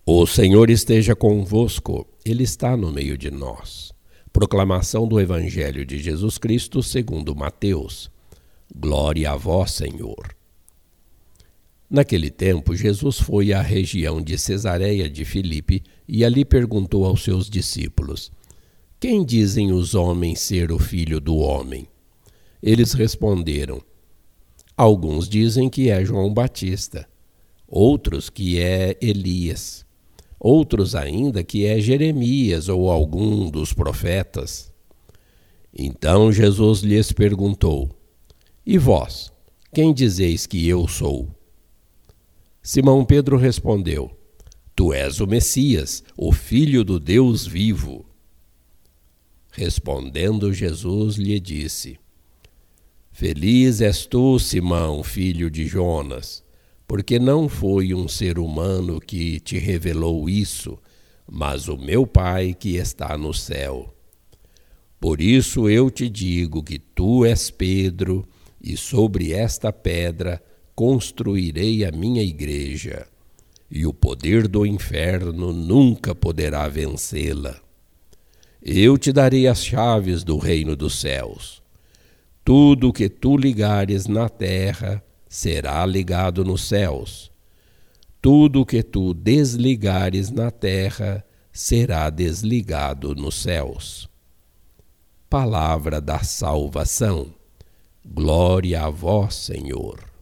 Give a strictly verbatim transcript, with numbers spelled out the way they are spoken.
O Senhor esteja convosco, Ele está no meio de nós. Proclamação do Evangelho de Jesus Cristo segundo Mateus. Glória a vós, Senhor. Naquele tempo, Jesus foi à região de Cesareia de Filipe e ali perguntou aos seus discípulos: Quem dizem os homens ser o Filho do Homem? Eles responderam: Alguns dizem que é João Batista, outros que é Elias, outros ainda que é Jeremias ou algum dos profetas. Então Jesus lhes perguntou: E vós, quem dizeis que eu sou? Simão Pedro respondeu: Tu és o Messias, o Filho do Deus vivo. Respondendo Jesus lhe disse: Feliz és tu, Simão, filho de Jonas, porque não foi um ser humano que te revelou isso, mas o meu Pai que está no céu. Por isso eu te digo que tu és Pedro, e sobre esta pedra construirei a minha igreja, e o poder do inferno nunca poderá vencê-la. Eu te darei as chaves do reino dos céus. Tudo o que tu ligares na terra será ligado nos céus. Tudo o que tu desligares na terra será desligado nos céus. Palavra da salvação. Glória a vós, Senhor.